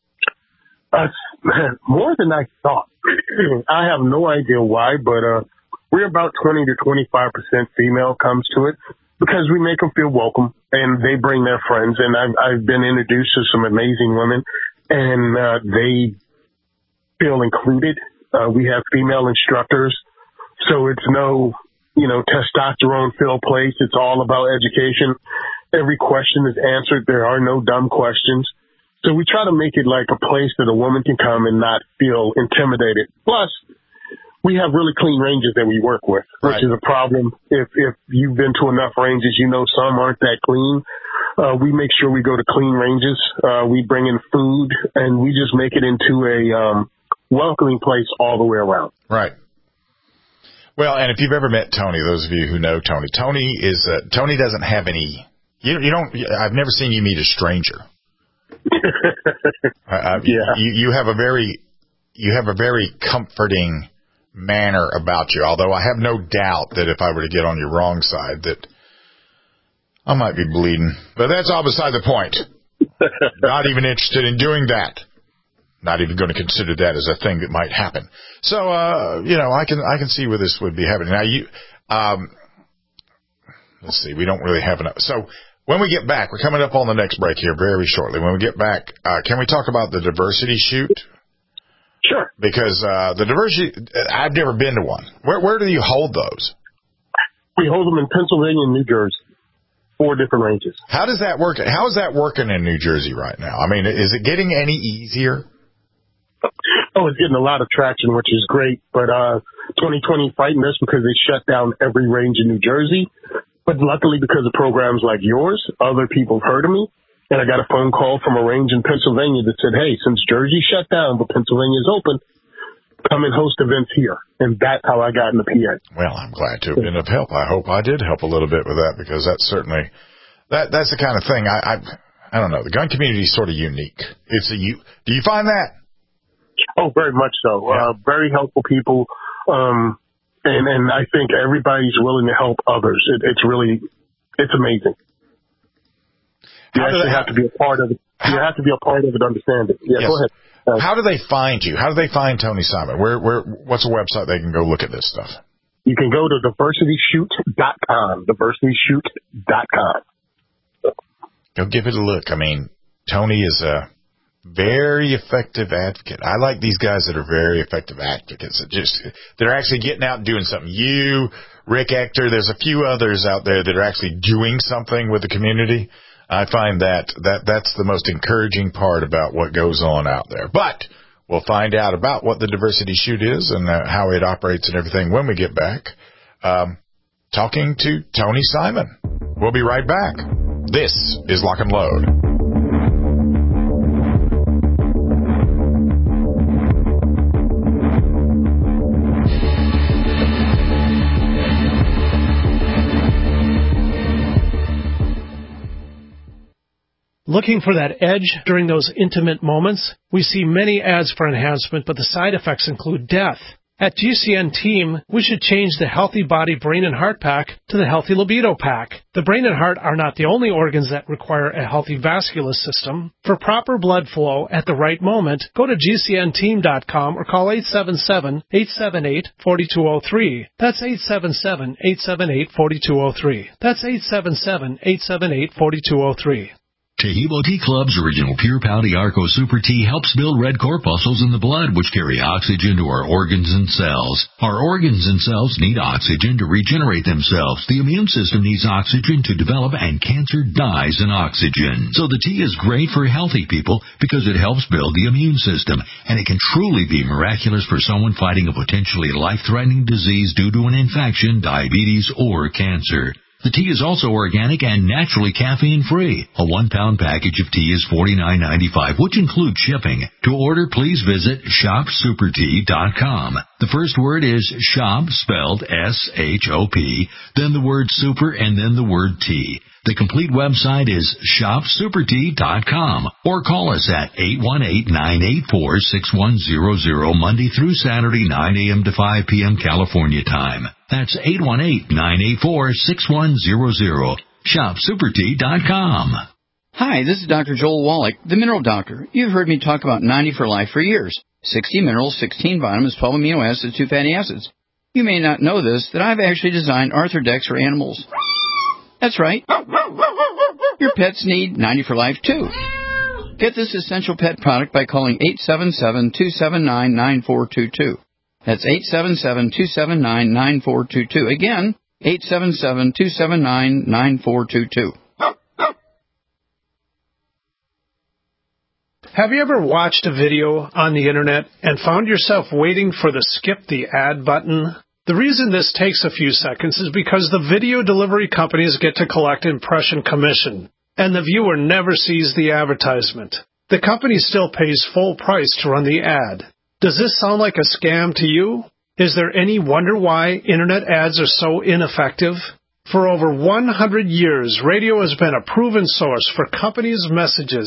Uh, more than I thought. I have no idea why, but uh, we're about twenty to twenty-five percent female comes to it because we make them feel welcome, and they bring their friends. And I've, I've been introduced to some amazing women, and uh, they feel included. Uh, we have female instructors, so it's no, you know, testosterone-filled place. It's all about education. Every question is answered. There are no dumb questions. So we try to make it like a place that a woman can come and not feel intimidated. Plus, we have really clean ranges that we work with, which right. is a problem. If if you've been to enough ranges, you know some aren't that clean. Uh, we make sure we go to clean ranges. Uh, we bring in food, and we just make it into a um, welcoming place all the way around. Right. Well, and if you've ever met Tony, those of you who know Tony, Tony is uh, Tony doesn't have any. You, you don't. I've never seen you meet a stranger. uh, yeah. You, you have a very, you have a very comforting manner about you, although I have no doubt that if I were to get on your wrong side that I might be bleeding. But that's all beside the point. Not even interested in doing that. Not even going to consider that as a thing that might happen. So, uh, you know, I can I can see where this would be happening. Now, you, um, let's see, we don't really have enough. So, when we get back, we're coming up on the next break here very shortly. When we get back, uh, can we talk about the diversity shoot? Sure. Because uh, the diversity, I've never been to one. Where where do you hold those? We hold them in Pennsylvania and New Jersey. Four different ranges. How does that work? How is that working in New Jersey right now? I mean, is it getting any easier? Oh, it's getting a lot of traction, which is great. But uh, twenty twenty fighting us because they shut down every range in New Jersey. But luckily, because of programs like yours, other people have heard of me. And I got a phone call from a range in Pennsylvania that said, hey, since Jersey shut down, but Pennsylvania is open, come and host events here. And that's how I got in the P A. Well, I'm glad to have been of help. I hope I did help a little bit with that, because that's certainly, that that's the kind of thing I, I, I don't know. The gun community is sort of unique. It's a, you, do you find that? Oh, very much so. Yeah. Uh, very helpful people. Um, and, and I think everybody's willing to help others. It, it's really, it's amazing. You How actually they, have to be a part of it. You have to be a part of it to understand it. Yeah, yes. Go ahead. Uh, How do they find you? How do they find Tony Simon? Where, where, what's a website they can go look at this stuff? You can go to diversity shoot dot com, diversity shoot dot com. Go give it a look. I mean, Tony is a very effective advocate. I like these guys that are very effective advocates that just, that are actually getting out and doing something. You, Rick Ector, there's a few others out there that are actually doing something with the community. I find that, that that's the most encouraging part about what goes on out there. But we'll find out about what the diversity shoot is and uh, how it operates and everything when we get back. Um, talking to Tony Simon. We'll be right back. This is Lock and Load. Looking for that edge during those intimate moments? We see many ads for enhancement, but the side effects include death. At G C N Team, we should change the Healthy Body Brain and Heart Pack to the Healthy Libido Pack. The brain and heart are not the only organs that require a healthy vascular system. For proper blood flow at the right moment, go to G C N team dot com or call eight seven seven, eight seven eight, four two zero three. That's eight seven seven, eight seven eight, four two zero three. That's eight seven seven, eight seven eight, four two zero three. Taheebo Tea Club's original Pure Pouty Arco Super Tea helps build red corpuscles in the blood, which carry oxygen to our organs and cells. Our organs and cells need oxygen to regenerate themselves. The immune system needs oxygen to develop, and cancer dies in oxygen. So the tea is great for healthy people because it helps build the immune system, and it can truly be miraculous for someone fighting a potentially life-threatening disease due to an infection, diabetes, or cancer. The tea is also organic and naturally caffeine-free. A one-pound package of tea is forty-nine ninety-five, which includes shipping. To order, please visit shop super tea dot com. The first word is shop, spelled S H O P, then the word super, and then the word tea. The complete website is shop super tea dot com, or call us at eight one eight, nine eight four, six one zero zero Monday through Saturday, nine a.m. to five p.m. California time. That's eight one eight, nine eight four, six one zero zero. shop super tea dot com. Hi, this is Doctor Joel Wallach, the Mineral Doctor. You've heard me talk about ninety for Life for years. sixty minerals, sixteen vitamins, twelve amino acids, two fatty acids. You may not know this, that I've actually designed Arthrodex for animals. That's right. Your pets need ninety for Life, too. Get this essential pet product by calling eight seven seven, two seven nine, nine four two two. That's eight seven seven, two seven nine, nine four two two. Again, eight seven seven, two seven nine, nine four two two. Have you ever watched a video on the internet and found yourself waiting for the skip the ad button? The reason this takes a few seconds is because the video delivery companies get to collect impression commission, and the viewer never sees the advertisement. The company still pays full price to run the ad. Does this sound like a scam to you? Is there any wonder why internet ads are so ineffective? For over one hundred years, radio has been a proven source for companies' messages.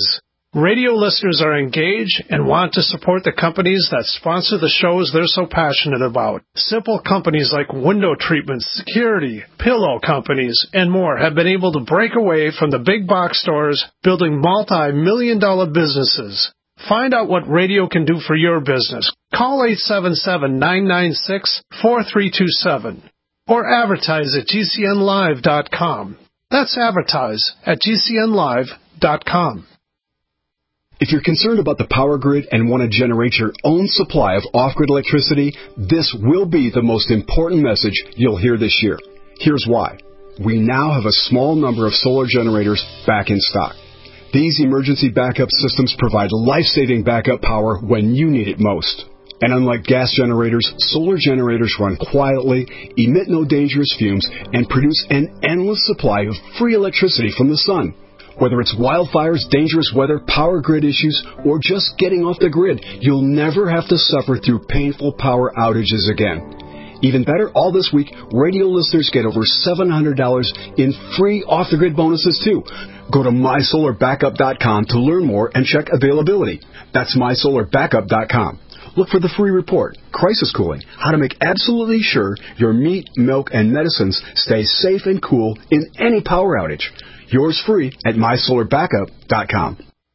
Radio listeners are engaged and want to support the companies that sponsor the shows they're so passionate about. Simple companies like window treatments, security, pillow companies, and more have been able to break away from the big box stores, building multi-million dollar businesses. Find out what radio can do for your business. Call eight seven seven, nine nine six, four three two seven or advertise at G C N live dot com. That's advertise at G C N live dot com. If you're concerned about the power grid and want to generate your own supply of off-grid electricity, this will be the most important message you'll hear this year. Here's why. We now have a small number of solar generators back in stock. These emergency backup systems provide life-saving backup power when you need it most. And unlike gas generators, solar generators run quietly, emit no dangerous fumes, and produce an endless supply of free electricity from the sun. Whether it's wildfires, dangerous weather, power grid issues, or just getting off the grid, you'll never have to suffer through painful power outages again. Even better, all this week, radio listeners get over seven hundred dollars in free off-the-grid bonuses, too. Go to my solar backup dot com to learn more and check availability. That's my solar backup dot com. Look for the free report, Crisis Cooling, how to make absolutely sure your meat, milk, and medicines stay safe and cool in any power outage. Yours free at my solar backup dot com.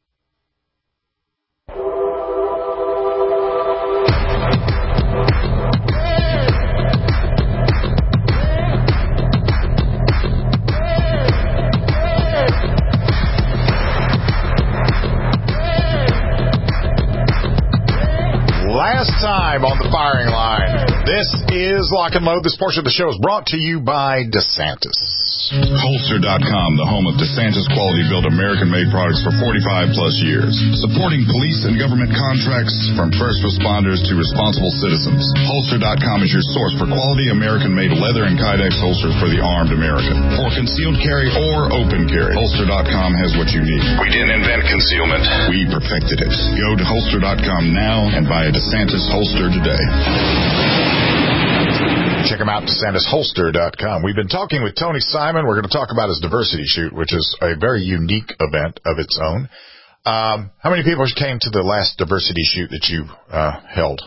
Last time on the firing line, this is Lock and Load. This portion of the show is brought to you by DeSantis. Holster dot com, the home of DeSantis quality-built American-made products for forty-five plus years. Supporting police and government contracts from first responders to responsible citizens. Holster dot com is your source for quality American-made leather and Kydex holsters for the armed American. For concealed carry or open carry, Holster dot com has what you need. We didn't invent concealment. We perfected it. Go to Holster dot com now and buy a DeSantis holster today. Check them out, DeSantis Holster dot com. We've been talking with Tony Simon. We're going to talk about his diversity shoot, which is a very unique event of its own. Um, how many people came to the last diversity shoot that you uh, held?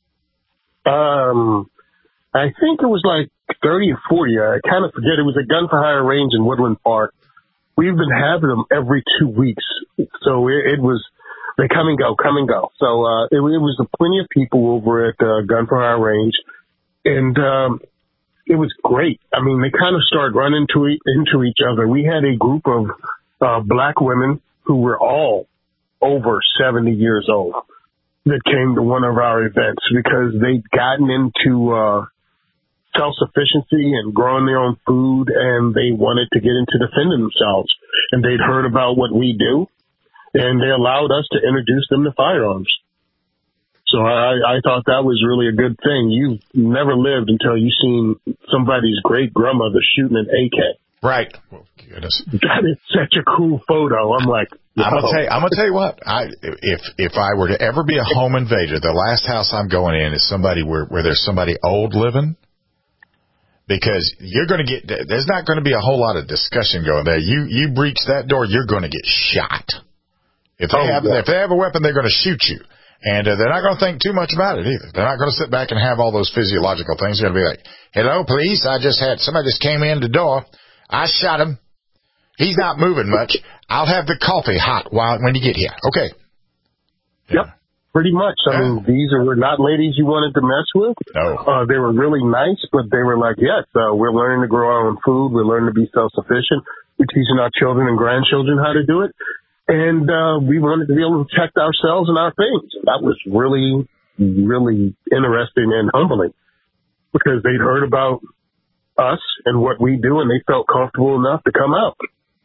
Um, I think it was like thirty or forty. I kind of forget. It was a gun for hire range in Woodland Park. We've been having them every two weeks. So it, it was, they come and go, come and go. So uh, it, it was plenty of people over at uh, Gun for Hire range. And um, it was great. I mean, they kind of started running to e- into each other. We had a group of uh, black women who were all over seventy years old that came to one of our events because they'd gotten into uh, self-sufficiency and growing their own food, and they wanted to get into defending themselves. And they'd heard about what we do, and they allowed us to introduce them to firearms. So I, I thought that was really a good thing. You never lived until you seen somebody's great grandmother shooting an A K. Right. Well, goodness. That is such a cool photo. I'm like, no. I'm gonna tell you, I'm gonna tell you what. I if if I were to ever be a home invader, the last house I'm going in is somebody where where there's somebody old living, because you're going to get there's not going to be a whole lot of discussion going there. You you breach that door, you're going to get shot. If they oh, have yeah. if they have a weapon, they're going to shoot you. And uh, they're not going to think too much about it either. They're not going to sit back and have all those physiological things. They're going to be like, hello, police, I just had, somebody just came in the door. I shot him. He's not moving much. I'll have the coffee hot while when you get here. Okay. Yeah. Yep, pretty much. I yeah. mean, these were not ladies you wanted to mess with. No. Uh, they were really nice, but they were like, yes, uh, we're learning to grow our own food. We're learning to be self-sufficient. We're teaching our children and grandchildren how to do it. And uh, we wanted to be able to protect ourselves and our things. That was really, really interesting and humbling because they'd heard about us and what we do, and they felt comfortable enough to come out.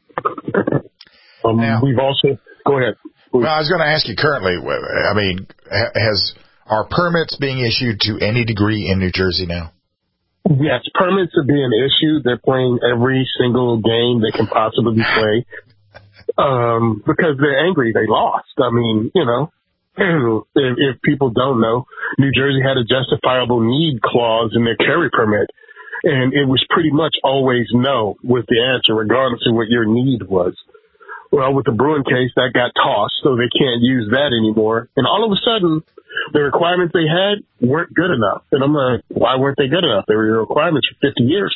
um, now, we've also go ahead. Well, I was going to ask you currently. I mean, has are permits being issued to any degree in New Jersey now? Yes, permits are being issued. They're playing every single game they can possibly play. Um, because they're angry they lost. I mean, you know, if, if people don't know, New Jersey had a justifiable need clause in their carry permit, and it was pretty much always no was the answer, regardless of what your need was. Well, with the Bruin case, that got tossed, so they can't use that anymore. And all of a sudden, the requirements they had weren't good enough. And I'm like, why weren't they good enough? They were your requirements for fifty years.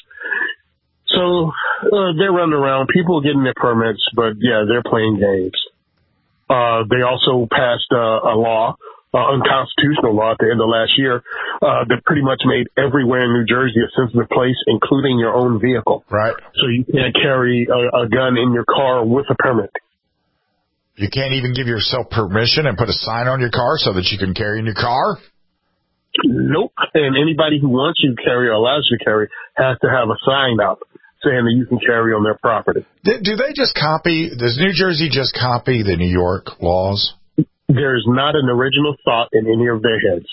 So uh, they're running around. People are getting their permits, but, yeah, they're playing games. Uh, they also passed uh, a law, uh, unconstitutional law at the end of last year, uh, that pretty much made everywhere in New Jersey a sensitive place, including your own vehicle. Right. So you can't carry a, a gun in your car with a permit. You can't even give yourself permission and put a sign on your car so that you can carry in your car? Nope. And anybody who wants you to carry or allows you to carry has to have a sign up saying that you can carry on their property. Do, do they just copy, does New Jersey just copy the New York laws? There's not an original thought in any of their heads.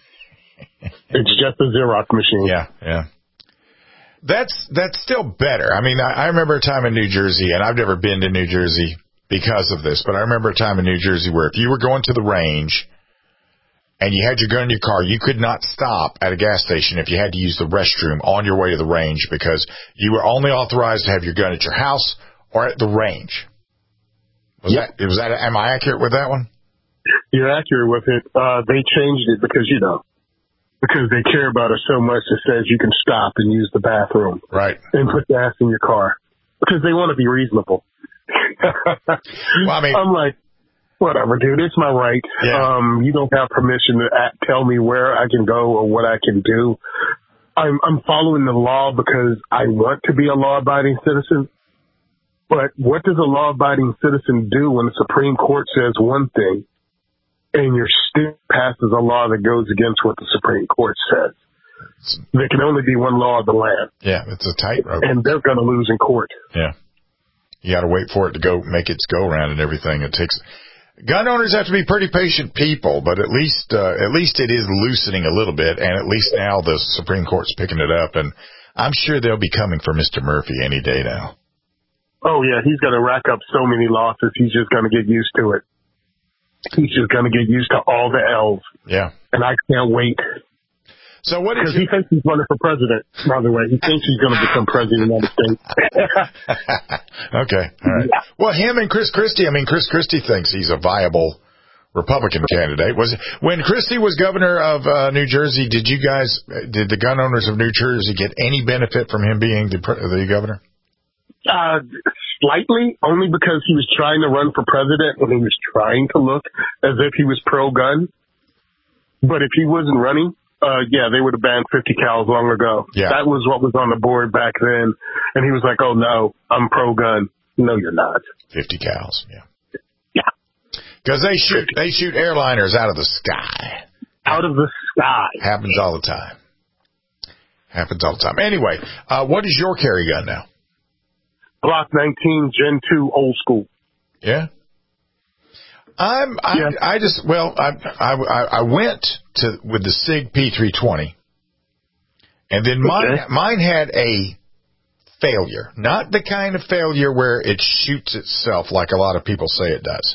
It's just a Xerox machine. Yeah, yeah. That's that's still better. I mean, I, I remember a time in New Jersey, and I've never been to New Jersey because of this, but I remember a time in New Jersey where if you were going to the range and you had your gun in your car, you could not stop at a gas station if you had to use the restroom on your way to the range because you were only authorized to have your gun at your house or at the range. Was yep. that, was that, am I accurate with that one? You're accurate with it. Uh, they changed it because, you know, because they care about it so much it says you can stop and use the bathroom. Right. And put gas in your car. Because they want to be reasonable. Well, I mean, I'm like, whatever, dude, it's my right. Yeah. Um, you don't have permission to act, tell me where I can go or what I can do. I'm, I'm following the law because I want to be a law-abiding citizen. But what does a law-abiding citizen do when the Supreme Court says one thing and your state passes a law that goes against what the Supreme Court says? There can only be one law of the land. Yeah, it's a tightrope. And they're going to lose in court. Yeah. You got to wait for it to go, make its go around and everything. It takes, gun owners have to be pretty patient people, but at least, uh, at least it is loosening a little bit. And at least now the Supreme Court's picking it up. And I'm sure they'll be coming for Mister Murphy any day now. Oh, yeah, he's going to rack up so many losses. He's just going to get used to it. He's just going to get used to all the L's. Yeah. And I can't wait. So what is Because he thinks he's running for president, by the way. He thinks he's going to become president of the United States. Okay. All right. Yeah. Well, him and Chris Christie, I mean, Chris Christie thinks he's a viable Republican candidate. Was when Christie was governor of uh, New Jersey, did you guys, did the gun owners of New Jersey get any benefit from him being the, the governor? Uh, slightly, only because he was trying to run for president and he was trying to look as if he was pro-gun. But if he wasn't running, Uh, yeah, they would have banned fifty cals long ago. Yeah. That was what was on the board back then. And he was like, oh, no, I'm pro-gun. No, you're not. fifty cals, yeah. Yeah. Because they shoot, they shoot airliners out of the sky. Out of the sky. Happens all the time. Happens all the time. Anyway, uh, what is your carry gun now? Glock nineteen Gen two old school. Yeah. I'm, I, yeah. I just, well, I, I, I went to, with the SIG P three twenty, and then mine, okay. mine had a failure. Not the kind of failure where it shoots itself like a lot of people say it does.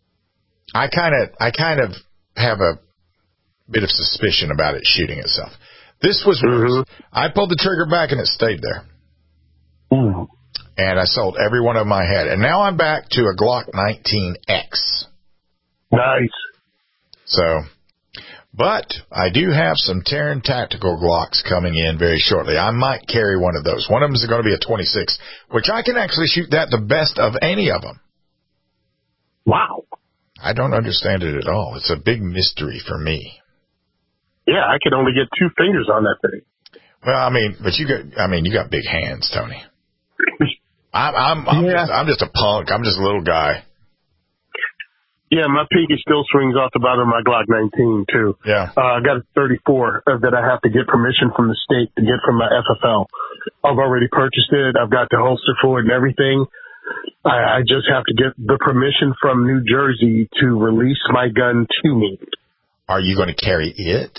I kind of, I kind of have a bit of suspicion about it shooting itself. This was worse. Mm-hmm. I pulled the trigger back and it stayed there. Mm. And I sold every one of them I had. And now I'm back to a Glock nineteen X. Nice. So, but I do have some Taran Tactical Glocks coming in very shortly. I might carry one of those. One of them is going to be a twenty-six, which I can actually shoot that the best of any of them. Wow. I don't understand it at all. It's a big mystery for me. Yeah, I could only get two fingers on that thing. Well, I mean, but you got, I mean, you got big hands, Tony. I'm, I'm, I'm, yeah. just, I'm just a punk. I'm just a little guy. Yeah, my pinky still swings off the bottom of my Glock nineteen, too. Yeah. Uh, I got a thirty-four that I have to get permission from the state to get from my F F L. I've already purchased it. I've got the holster for it and everything. I, I just have to get the permission from New Jersey to release my gun to me. Are you going to carry it?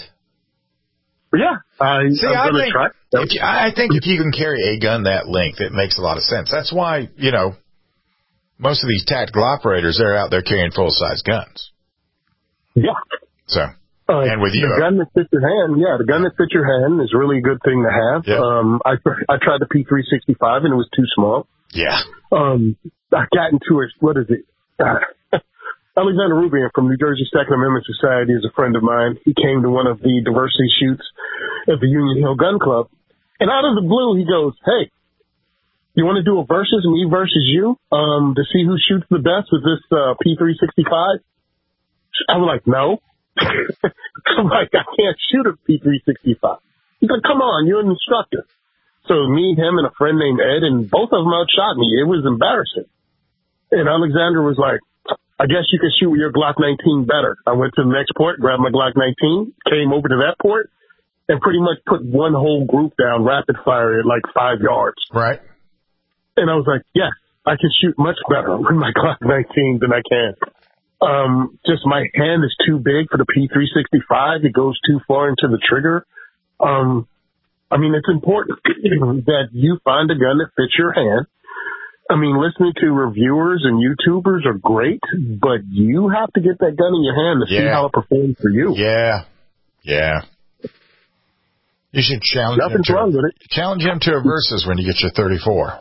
Yeah. I, See, I'm I going to think, try. If you, I think if you can carry a gun that length, it makes a lot of sense. That's why, you know, most of these tactical operators, they're out there carrying full-size guns. Yeah. So, uh, and with you. The gun that fits your hand, yeah, the gun that fits your hand is really a good thing to have. Yeah. Um, I I tried the P three sixty-five, and it was too small. Yeah. Um, I got into it. What is it? Uh, Alexander Rubian from New Jersey Second Amendment Society is a friend of mine. He came to one of the diversity shoots at the Union Hill Gun Club. And out of the blue, he goes, hey, you want to do a versus, me versus you, um, to see who shoots the best with this uh, P three sixty-five? I'm like, no. I'm like, I can't shoot a P three sixty-five. He's like, come on, you're an instructor. So me, him, and a friend named Ed, and both of them outshot me. It was embarrassing. And Alexander was like, I guess you can shoot with your Glock nineteen better. I went to the next port, grabbed my Glock nineteen, came over to that port, and pretty much put one whole group down rapid fire at like five yards. Right. And I was like, yes, I can shoot much better with my Glock nineteen than I can. Um, just my hand is too big for the P three sixty-five. It goes too far into the trigger. Um, I mean, it's important that you find a gun that fits your hand. I mean, listening to reviewers and YouTubers are great, but you have to get that gun in your hand to yeah. see how it performs for you. Yeah. Yeah. You should challenge him Nothing's to wrong with it. challenge him to a versus when you get your thirty-four.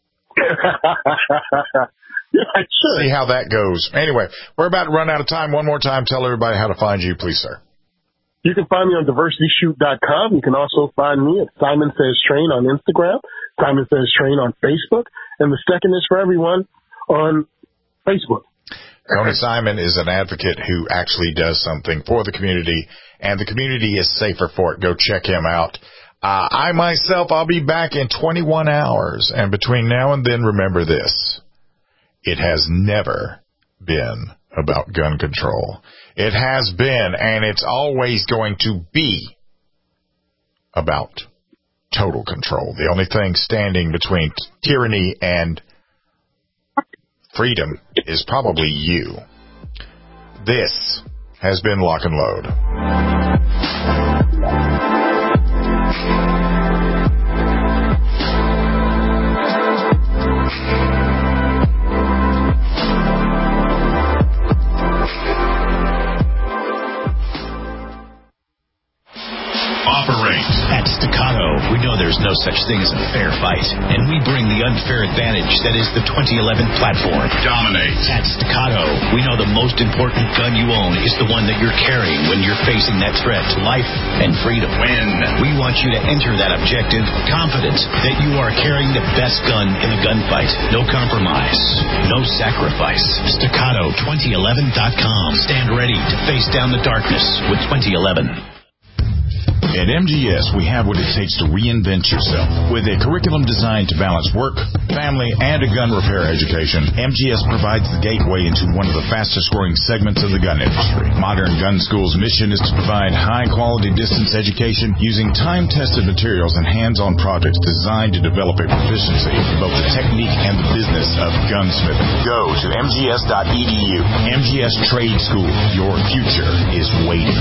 Yeah, sure. See how that goes. Anyway, we're about to run out of time. One more time, tell everybody how to find you, please, sir. You can find me on diversity shoot dot com. You can also find me at Simon Says Train on Instagram, Simon Says Train on Facebook, and the second is for everyone on Facebook. Tony Simon is an advocate who actually does something for the community, and the community is safer for it. Go check him out. Uh, I myself, I'll be back in twenty-one hours, and between now and then, remember this. It has never been about gun control. It has been, and it's always going to be about total control. The only thing standing between tyranny and freedom is probably you. This has been Lock and Load. At Staccato, we know there's no such thing as a fair fight, and we bring the unfair advantage that is the twenty eleven platform. Dominate. At Staccato, we know the most important gun you own is the one that you're carrying when you're facing that threat to life and freedom. Win. We want you to enter that objective confident that you are carrying the best gun in the gunfight. No compromise, no sacrifice. Staccato twenty eleven dot com. Stand ready to face down the darkness with twenty eleven. At M G S, we have what it takes to reinvent yourself. With a curriculum designed to balance work, family, and a gun repair education, M G S provides the gateway into one of the fastest-growing segments of the gun industry. Modern Gun School's mission is to provide high-quality distance education using time-tested materials and hands-on projects designed to develop a proficiency in both the technique and the business of gunsmithing. Go to M G S dot E D U. M G S Trade School. Your future is waiting.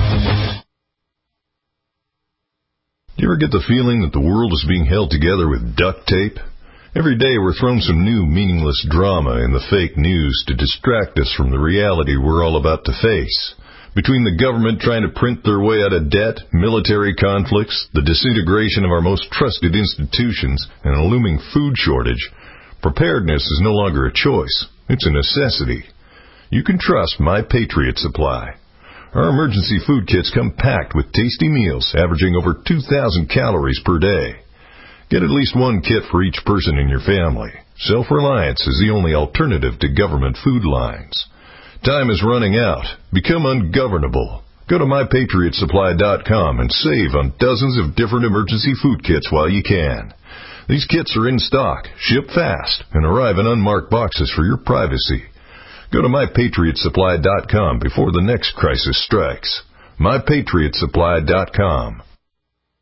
Do you ever get the feeling that the world is being held together with duct tape? Every day we're thrown some new meaningless drama in the fake news to distract us from the reality we're all about to face. Between the government trying to print their way out of debt, military conflicts, the disintegration of our most trusted institutions, and a looming food shortage, preparedness is no longer a choice. It's a necessity. You can trust My Patriot Supply. Our emergency food kits come packed with tasty meals averaging over two thousand calories per day. Get at least one kit for each person in your family. Self-reliance is the only alternative to government food lines. Time is running out. Become ungovernable. Go to My Patriot Supply dot com and save on dozens of different emergency food kits while you can. These kits are in stock, ship fast, and arrive in unmarked boxes for your privacy. Go to My Patriot Supply dot com before the next crisis strikes. My Patriot Supply dot com.